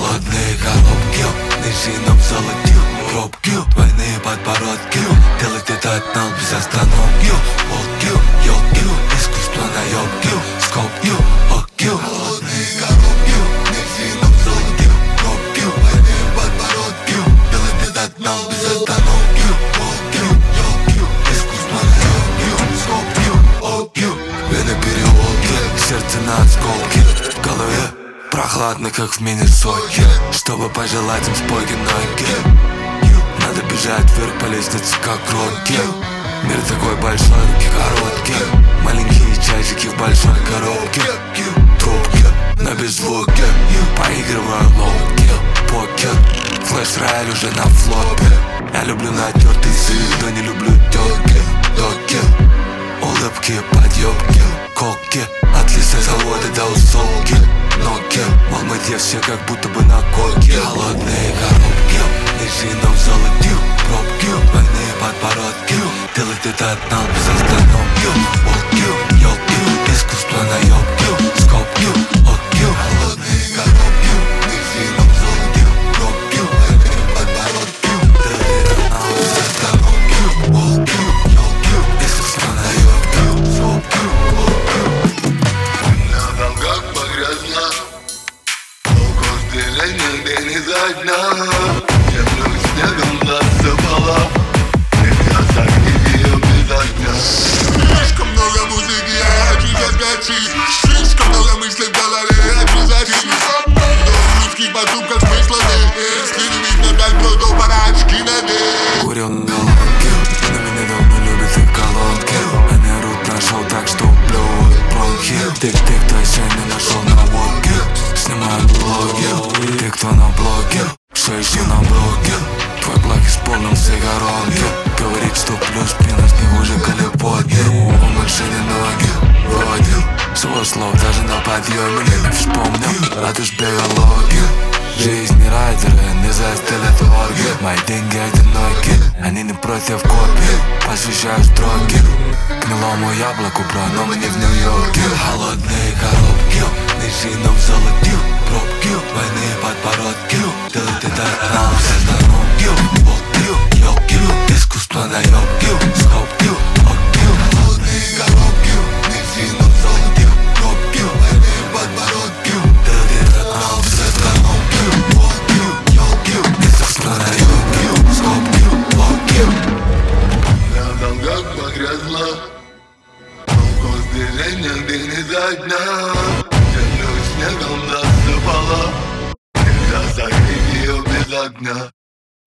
Холодные коробки, нажимом золотил пробки, двойные подбородки. Делать это от нас без остановки. Волки, елки, искусство наебки. Скобки, оки. Холодные коробки, нажимом золотил пробки, двойные подбородки. Делать это от нас без остановки. Волки, елки, искусство наебки. Скобки, оки. Вены переулки, сердце на осколки. В голове прохладно, как в Миннесоте. Чтобы пожелать им спойки ноги, надо бежать вверх по лестнице, как кролики. Мир такой большой, руки короткие. Маленькие чайчики в большой коробке. Трубки на беззвуке. Поигрываю лоуки, покер. Флеш-рояль уже на флопе. Я люблю натертый сыр, но не люблю тётки. Доки, улыбки, подъёбки. Коки, от лесозавода до усолки. Ноги, в Алмате все как будто бы на коке. Холодные коробки, нажимом золотил пробки, двойные подбородки. Делать это от нас без остановки. Волки, елки, искусство наебки. Скобки, оки. Холодные коробки, нажимом золотил пробки, двойные подбородки. Делать это от нас без остановки. Волки, елки, искусство наебки. Скобки, оки. На долгах погрязла, но каждый день за дня. Землю снегом засыпала, нельзя согреть ее без огня. Слишком много музыки, я хочу заскочить. Слишком много мыслей в голове, я хочу зажить. Но в людских поступках смысла нет. Если не видно как то пора очки надеть. Курил на лонге, но меня давно любят их колонки. Они орут на шоу так, что плюют бронхи. Ты кто еще не нашел на водке? Снимают блоги, ты кто на блоге? Все еще на блоге. Твой блог из полном сигаронке. Говорит, что плюс минус не хуже Калифорнии. У машины ноги вроде свой слов даже на подъеме не вспомнил. А ты ж бегологи. Жизнь райдеры не застелят орги. Мои деньги одиноки, они не против копий. Посвящаю строки гнилому яблоку, бро, но мы не в Нью-Йорке. Холодные коробки, нажимом золотил пробки, двойные подбородки. Делать это от нас без остановки. Волки, елки, искусство наебки. Скобки, оки. Холодные коробки, нажимом золотил пробки, двойные подбородки. Делать это от нас без остановки. Волки, елки, искусство наебки. Скобки, оки. На долгах погрязла, но каждый день за дня. Землю снегом засыпала, нельзя согреть ее без огня.